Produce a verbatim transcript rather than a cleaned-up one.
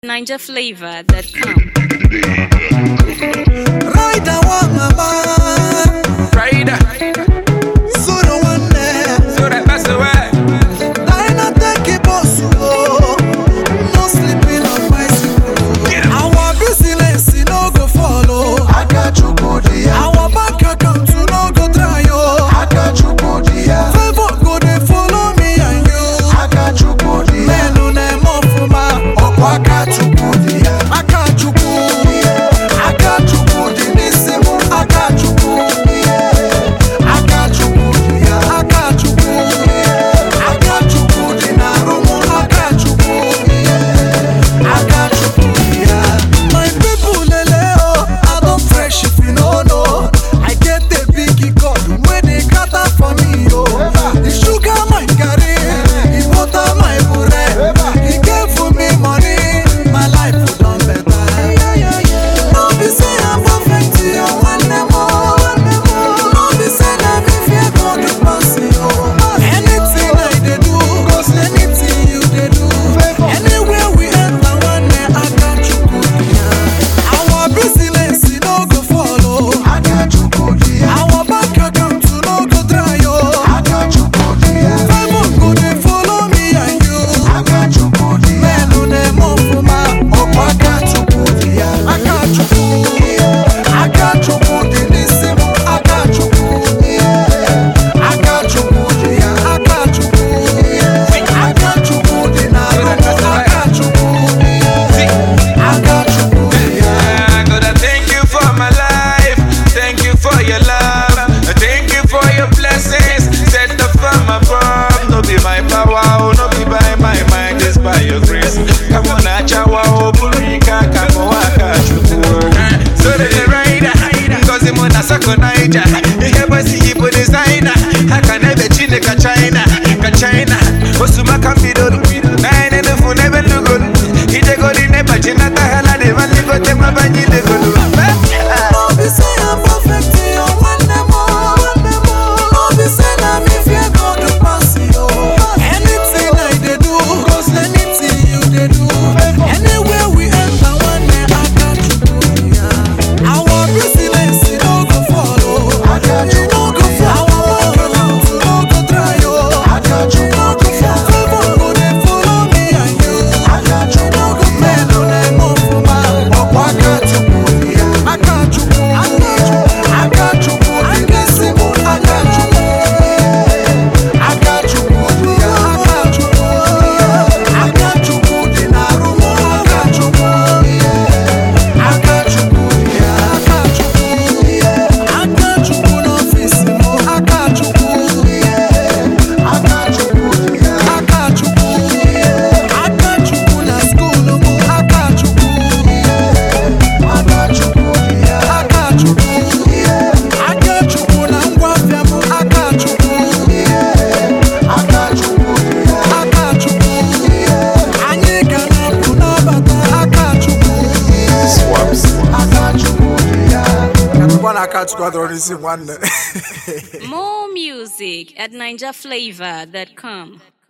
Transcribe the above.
Niger flavor that come. Rider one mama. Rider. So the one there. So that pass away. Dina take it boss. No sleeping on bicycle. Our business no go follow. I got you good here. Our bank account no go try yo. I got you good here. Favor go they follow me and you. I got you good here. Men no name of my. I got you good here. I got you good here. I got you good in this simple. I got you good here. I got you good here. I got you good here. I got you good in a room. I got you good here. I got you good here. My people, lele oh, I don't fresh if you know no. I get the biggie cut when they cut out for me oh. The sugar my carry, the butter my bread. He gave for me money. My life will done better. Don't be say I'm perfect to you one more. Don't be say that if you go to pass you. Anything I they do, cause anything you they do. Anywhere we enter one day, I got you good here. Our business no go follow. I got you good here. Our bank account no go dry yo. I got you good here. Favor go they follow me and you. I got you good here. Men no them up for my. I got you good here. I got you good here. I got you good in this simple. I got you good here. I got you good here. I got you good here. I got you good in a room. I got you good here. I got you good here. I gotta thank you for my life. Thank you for your love. Thank you for your blessings. Set up from above. No be my power, oh, no be by my mind, it's by your grace. Come on, Achawa, oh, Burika, Kamawaka, so the rider, cause him on a second night. You ever see him with designer? I can never chin a China, China. Osuma can be done. Nine and the phone never look good. He take got in a pagina, the hell I never got them a bany. Don't be say I'm perfect to you one more. Don't be say that if you go to pass you. Anything I they do, cause anything you they do. Anywhere we enter one day, I got you good here. Our business no go follow. I got you no go follow. Our bank account no go dry yo. I got you no go follow. Favor go they follow me and you. I got you no go follow. Men no them up for my. I got you good here. I got you good here. I got you good in this simple. I got you good here. I got you good here. I got you good here. I got you good in a room. I got you good here. I got you good here. I got you good here. I got you good office. I got you good here. I got you good here. I got you good here. I got you good at school. I got you good here. I got you good here. I got you good here. I got you good at Guapiamo. I got you good here. I got you good here. I got you good here. I ain't gonna put no butter. I got you good here. Swaps. I got you good here. One I catch squadron is one. More music at niger flavor that come.